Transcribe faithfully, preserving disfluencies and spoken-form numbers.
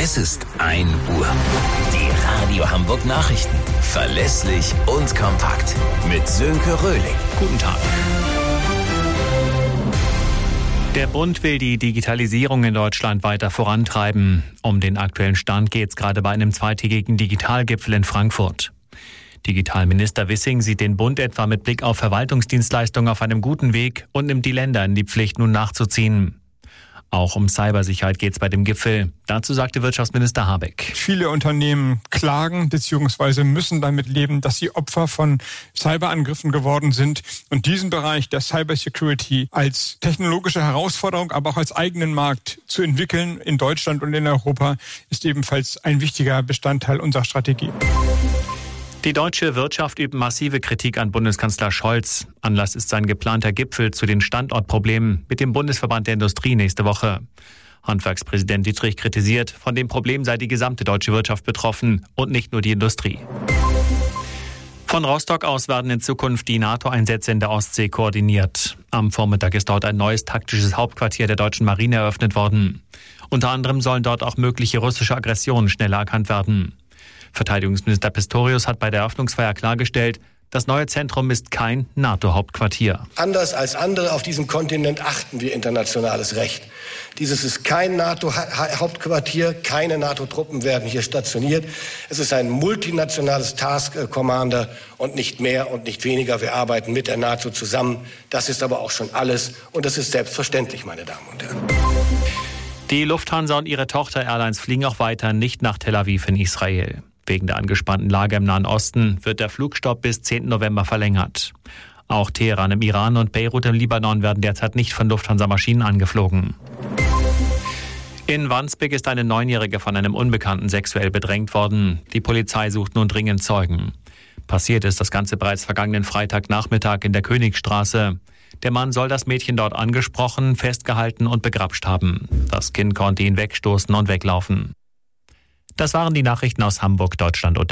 Es ist ein Uhr. Die Radio Hamburg Nachrichten. Verlässlich und kompakt. Mit Sönke Röhling. Guten Tag. Der Bund will die Digitalisierung in Deutschland weiter vorantreiben. Um den aktuellen Stand geht es gerade bei einem zweitägigen Digitalgipfel in Frankfurt. Digitalminister Wissing sieht den Bund etwa mit Blick auf Verwaltungsdienstleistungen auf einem guten Weg und nimmt die Länder in die Pflicht, nun nachzuziehen. Auch um Cybersicherheit geht es bei dem Gipfel. Dazu sagte Wirtschaftsminister Habeck. Viele Unternehmen klagen bzw. müssen damit leben, dass sie Opfer von Cyberangriffen geworden sind. Und diesen Bereich der Cybersecurity als technologische Herausforderung, aber auch als eigenen Markt zu entwickeln in Deutschland und in Europa, ist ebenfalls ein wichtiger Bestandteil unserer Strategie. Die deutsche Wirtschaft übt massive Kritik an Bundeskanzler Scholz. Anlass ist sein geplanter Gipfel zu den Standortproblemen mit dem Bundesverband der Industrie nächste Woche. Handwerkspräsident Dietrich kritisiert, von dem Problem sei die gesamte deutsche Wirtschaft betroffen und nicht nur die Industrie. Von Rostock aus werden in Zukunft die NATO-Einsätze in der Ostsee koordiniert. Am Vormittag ist dort ein neues taktisches Hauptquartier der deutschen Marine eröffnet worden. Unter anderem sollen dort auch mögliche russische Aggressionen schneller erkannt werden. Verteidigungsminister Pistorius hat bei der Eröffnungsfeier klargestellt, das neue Zentrum ist kein NATO-Hauptquartier. Anders als andere auf diesem Kontinent achten wir internationales Recht. Dieses ist kein NATO-Hauptquartier, keine NATO-Truppen werden hier stationiert. Es ist ein multinationales Task Commander und nicht mehr und nicht weniger. Wir arbeiten mit der NATO zusammen. Das ist aber auch schon alles und das ist selbstverständlich, meine Damen und Herren. Die Lufthansa und ihre Tochter-Airlines fliegen auch weiter nicht nach Tel Aviv in Israel. Wegen der angespannten Lage im Nahen Osten wird der Flugstopp bis zehnten November verlängert. Auch Teheran im Iran und Beirut im Libanon werden derzeit nicht von Lufthansa-Maschinen angeflogen. In Wandsbek ist eine Neunjährige von einem Unbekannten sexuell bedrängt worden. Die Polizei sucht nun dringend Zeugen. Passiert ist das Ganze bereits vergangenen Freitagnachmittag in der Königstraße. Der Mann soll das Mädchen dort angesprochen, festgehalten und begrapscht haben. Das Kind konnte ihn wegstoßen und weglaufen. Das waren die Nachrichten aus Hamburg, Deutschland und der